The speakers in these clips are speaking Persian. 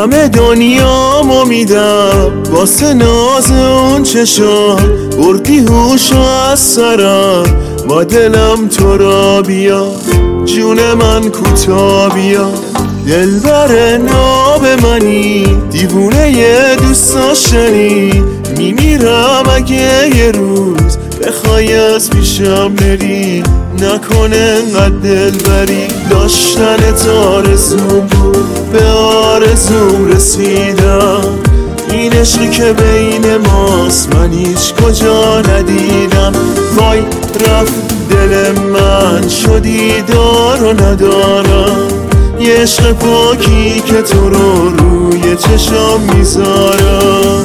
همه دنیامو میدم واسه ناز اون چشات، بردی هوشو از سرم با دلم تو را بیا، جون من کوتا بیا. دلبر ناب منی، دیوونه ی دوست داشتنی، میمیرم اگه یه روز بخوای از پیشم بری، نکنه انقدر دلبری. داشتن آرزوم بود، به آرزوم رسیدم، این عشقی که بین ماست من هیچ کجا ندیدم. وای رفت دل من، شدی دار و ندارم، یه عشق پاکی که تو رو روی چشام میذارم.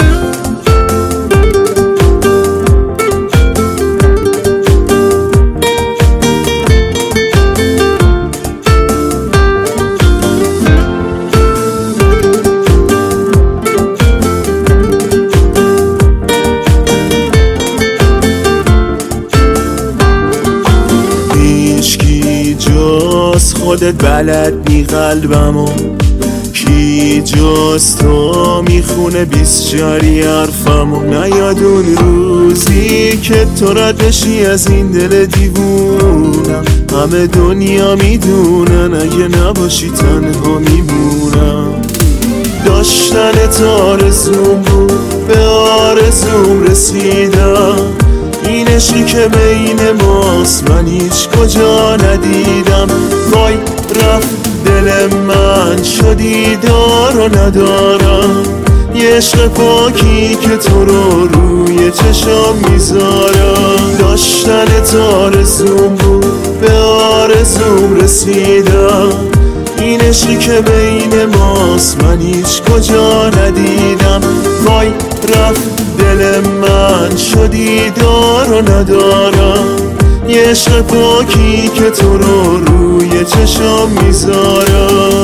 جاست خودت بلد نی قلبمو، کی جاست تو میخونه 20 جاری حرفمو. نیاد اون روزی که تو رد بشی از این دل دیوونم، همه دنیا میدونن اگه نباشی تنها میمونم. داشتن آرزوم بود، به آرزوم رسیدم، این عشقی که بین ماست من هیچ کجا ندیدم. وای رفت دل من، شدی دار و ندارم، یه عشق پاکی که تو رو روی چشام میذارم. داشتن آرزوم بود، به آرزوم رسیدم، این عشقی که بین ماست من هیچ کجا ندیدم. وای رفت دل من، شدی دار و ندارم، یه عشق پاکی که تو رو روی چشام میذارم.